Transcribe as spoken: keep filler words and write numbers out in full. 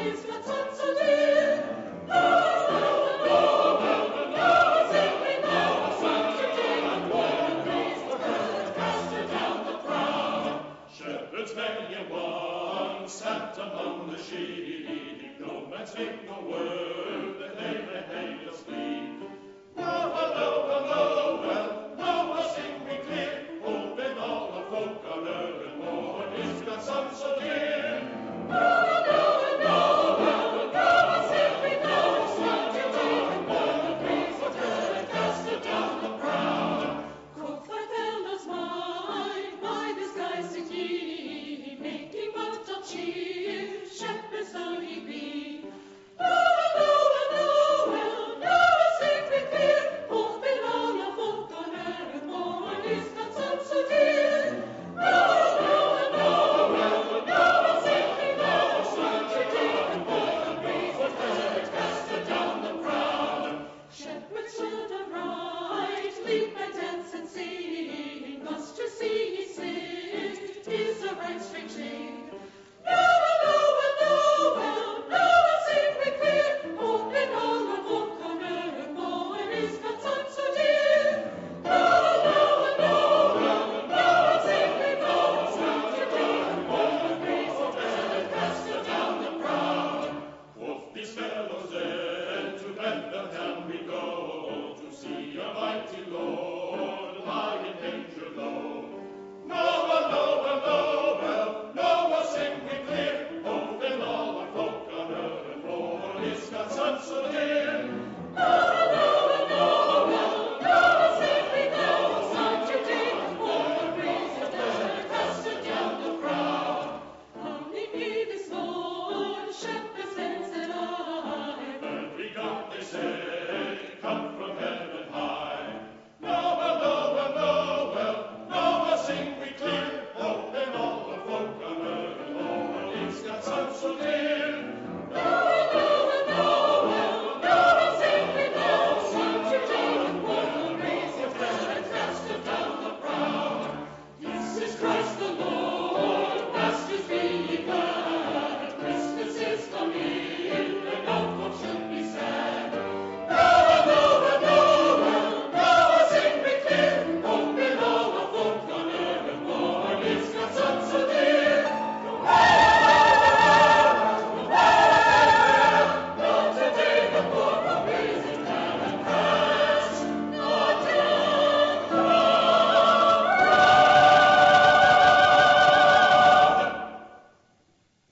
Sat among the sheep, no man spake no word, that they let hang asleep. Noah, Noah, Noah, Noah, sing we clear, open all the folk on earth and more, is God's Son so dear? Noah, Noah, Noah, Noah, sing we Noah's son to take and burn the breeze of earth and cast it down the prow. Quoth thy fellows mine, by this guise did ye, making but of cheer, shepherds though ye be. Noah, Noah, Noah, Noah, sing we clear, open all your folk on earth more, is God's Son so dear? Noah, Noah, Noah, Noah, sing we Noah's son to take and burn the breeze of earth and cast it down the prow. Shepherds should arise, leap and dance and sing, thus to see ye sit is a right strange thing. Noah, Noah, Noah, Noah, sing we clear, open all the folk on earth more, is God's Son so dear? Noah, Noah, Noah, Noah, sing we Noah's son to take and burn the breeze of earth and cast it down the prow. Quoth these fellows then, to Bethlehem we go, to see a mighty Lord lie in danger low. Noah, Noah, Noah, Noah, sing we clear, open all the folk on earth and more, is God's Son so dear? Noah, Noah, Noah, Noah, sing we Noah's son to take and burn the breeze of earth and cast it down the prow. Only me this Lord, shepherds then said I, Bird we got, they said, come from heaven high. Noah, Noah, Noah, Noah, sing we clear, open all the folk on earth and more, is God's Son so dear?